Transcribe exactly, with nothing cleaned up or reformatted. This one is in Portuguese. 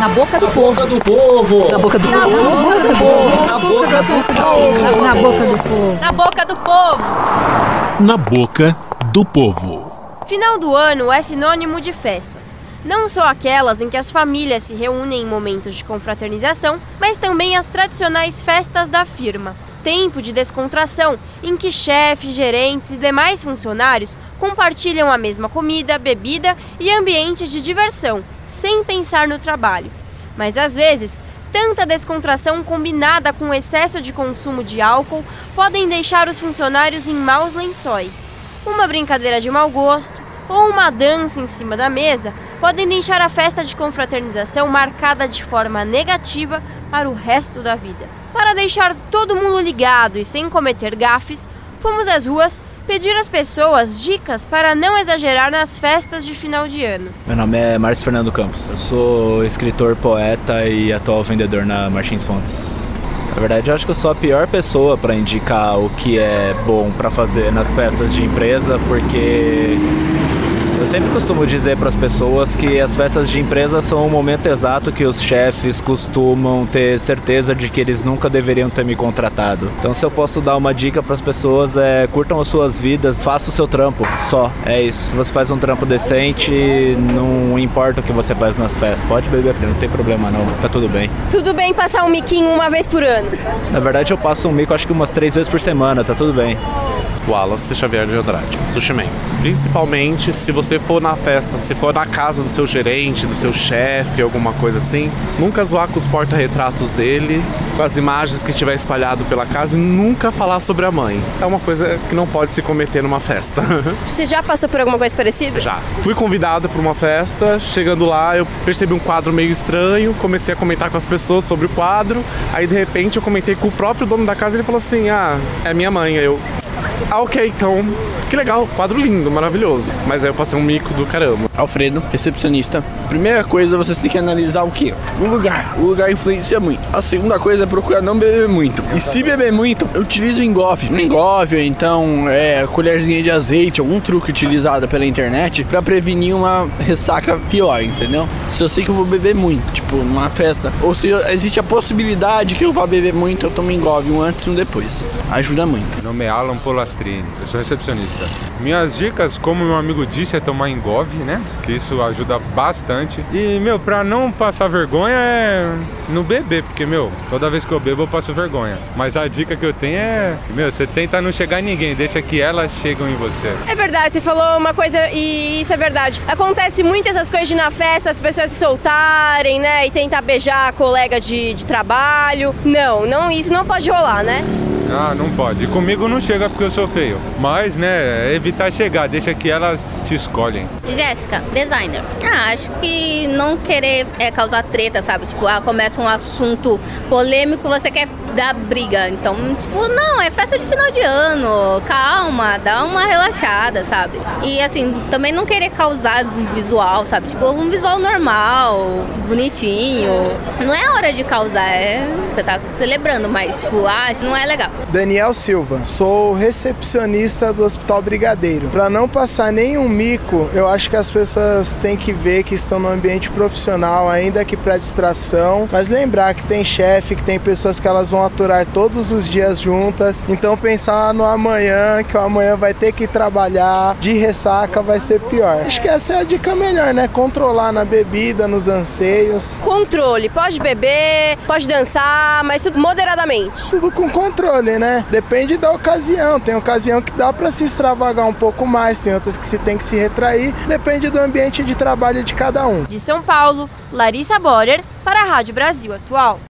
Na boca do Na povo. boca do povo. Na boca do povo. Na boca do povo. Na boca do povo. Na boca do povo. Na boca do povo. Final do ano é sinônimo de festas. Não só aquelas em que as famílias se reúnem em momentos de confraternização, mas também as tradicionais festas da firma. Tempo de descontração em que chefes, gerentes e demais funcionários compartilham a mesma comida, bebida e ambiente de diversão, sem pensar no trabalho. Mas às vezes, tanta descontração combinada com excesso de consumo de álcool podem deixar os funcionários em maus lençóis. Uma brincadeira de mau gosto ou uma dança em cima da mesa podem deixar a festa de confraternização marcada de forma negativa para o resto da vida. Para deixar todo mundo ligado e sem cometer gafes, fomos às ruas pedir às pessoas dicas para não exagerar nas festas de final de ano. Meu nome é Márcio Fernando Campos. Eu sou escritor, poeta e atual vendedor na Martins Fontes. Na verdade, eu acho que eu sou a pior pessoa para indicar o que é bom para fazer nas festas de empresa, porque eu sempre costumo dizer para as pessoas que as festas de empresa são o momento exato que os chefes costumam ter certeza de que eles nunca deveriam ter me contratado. Então, se eu posso dar uma dica para as pessoas, é curtam as suas vidas, faça o seu trampo, só, é isso. Se você faz um trampo decente, não importa o que você faz nas festas. Pode beber, não tem problema não, tá tudo bem. Tudo bem passar um miquinho uma vez por ano? Na verdade, eu passo um mico acho que umas três vezes por semana, tá tudo bem. Wallace Xavier de Andrade, Sushi Man. Principalmente se você for na festa, se for na casa do seu gerente, do seu chefe, alguma coisa assim, nunca zoar com os porta-retratos dele, com as imagens que estiver espalhado pela casa e nunca falar sobre a mãe. É uma coisa que não pode se cometer numa festa. Você já passou por alguma coisa parecida? Já. Fui convidado para uma festa, chegando lá eu percebi um quadro meio estranho, comecei a comentar com as pessoas sobre o quadro, aí de repente eu comentei com o próprio dono da casa e ele falou assim, ah, é minha mãe. Aí eu... Ah, ok, então, que legal, quadro lindo, maravilhoso. Mas aí eu passei um mico do caramba. Alfredo, recepcionista. Primeira coisa, você tem que analisar o quê? O lugar. O lugar influencia muito. A segunda coisa é procurar não beber muito. E se beber muito, eu utilizo engolfe. Um engolfe, ou então, é, colherzinha de azeite, algum truque utilizado pela internet pra prevenir uma ressaca pior, entendeu? Se eu sei que eu vou beber muito, tipo, numa festa, ou se existe a possibilidade que eu vá beber muito, eu tomo engolfe um antes e um depois. Ajuda muito. Meu nome é Alan Polastrini, eu sou recepcionista. Minhas dicas, como meu amigo disse, é tomar engolve, né? Que isso ajuda bastante. E, meu, pra não passar vergonha é não beber, porque, meu, toda vez que eu bebo eu passo vergonha. Mas a dica que eu tenho é, meu, você tenta não chegar em ninguém, deixa que elas chegam em você. É verdade, você falou uma coisa e isso é verdade. Acontece muito essas coisas de ir na festa, as pessoas se soltarem, né? E tentar beijar a colega de, de trabalho. Não, não, isso não pode rolar, né? Ah, não pode. E comigo não chega porque eu sou feio. Mas, né, é evitar chegar, deixa que elas te escolhem. Jéssica, designer. Ah, acho que não querer é, causar treta, sabe? Tipo, ah, começa um assunto polêmico, você quer dar briga. Então, tipo, não, é festa de final de ano. Calma, dá uma relaxada, sabe? E, assim, também não querer causar um visual, sabe? Tipo, um visual normal, bonitinho. Não é hora de causar, é... Você tá celebrando, mas, tipo, ah, isso não é legal. Daniel Silva, sou recepcionista do Hospital Brigadeiro. Para não passar nenhum mico, eu acho que as pessoas têm que ver que estão no ambiente profissional, ainda que para distração, mas lembrar que tem chefe, que tem pessoas que elas vão aturar todos os dias juntas, então pensar no amanhã, que o amanhã vai ter que trabalhar, de ressaca vai ser pior. Acho que essa é a dica melhor, né? Controlar na bebida, nos anseios. Controle, pode beber, pode dançar, mas tudo moderadamente. Tudo com controle, né? Depende da ocasião. Tem ocasião que dá para se extravagar um pouco mais, tem outras que se tem que se retrair. Depende do ambiente de trabalho de cada um. De São Paulo, Larissa Borer para a Rádio Brasil Atual.